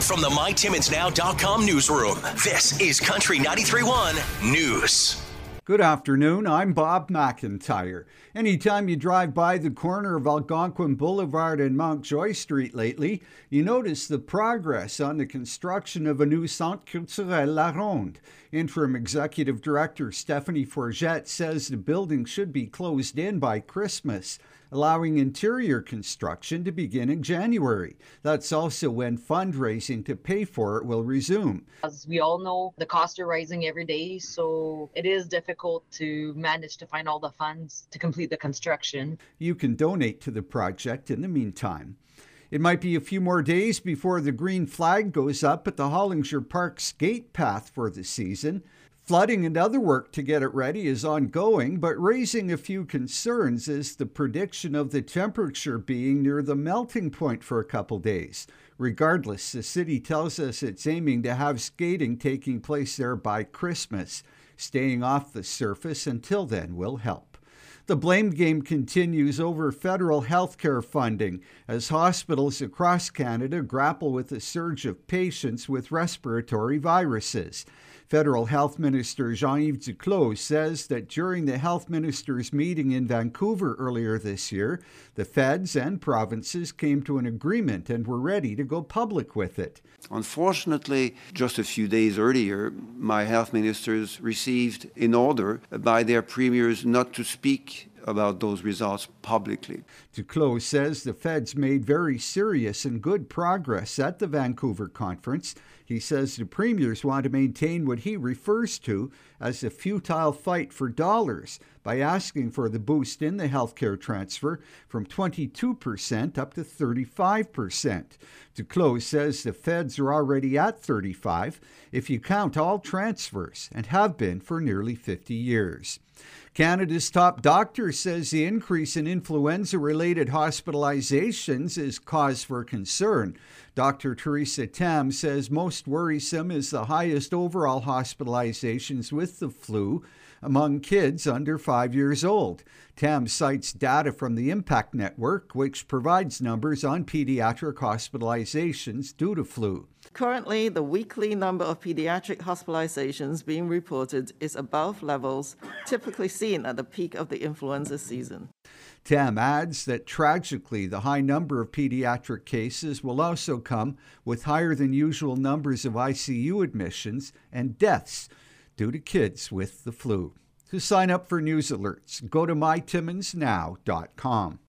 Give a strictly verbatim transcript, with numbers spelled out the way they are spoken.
From the my timmins now dot com newsroom, this is Country ninety-three point one News. Good afternoon, I'm Bob McIntyre. Anytime you drive by the corner of Algonquin Boulevard and Mountjoy Street lately, you notice the progress on the construction of a new Centre Culturel La Ronde. Interim Executive Director Stephanie Forget says the building should be closed in by Christmas, allowing interior construction to begin in January. That's also when fundraising to pay for it will resume. As we all know, the costs are rising every day, so it is difficult to manage to find all the funds to complete the construction. You can donate to the project in the meantime. It might be a few more days before the green flag goes up at the Hollinger Park skate path for the season. Flooding and other work to get it ready is ongoing, but raising a few concerns is the prediction of the temperature being near the melting point for a couple days. Regardless, the city tells us it's aiming to have skating taking place there by Christmas. Staying off the surface until then will help. The blame game continues over federal health care funding as hospitals across Canada grapple with a surge of patients with respiratory viruses. Federal Health Minister Jean-Yves Duclos says that during the health ministers' meeting in Vancouver earlier this year, the feds and provinces came to an agreement and were ready to go public with it. Unfortunately, just a few days earlier, my health ministers received an order by their premiers not to speak about those results publicly. Duclos says the feds made very serious and good progress at the Vancouver conference. He says the premiers want to maintain what he refers to as a futile fight for dollars by asking for the boost in the healthcare transfer from twenty-two percent up to thirty-five percent. Duclos says the feds are already at thirty-five if you count all transfers and have been for nearly fifty years. Canada's top doctor says the increase in influenza-related hospitalizations is cause for concern. Doctor Teresa Tam says most worrisome is the highest overall hospitalizations with the flu among kids under five years old. Tam cites data from the Impact Network, which provides numbers on pediatric hospitalizations due to flu. Currently, the weekly number of pediatric hospitalizations being reported is above levels typically seen at the peak of the influenza season. Tam adds that tragically, the high number of pediatric cases will also come with higher than usual numbers of I C U admissions and deaths due to kids with the flu. To sign up for news alerts, go to my timmins now dot com.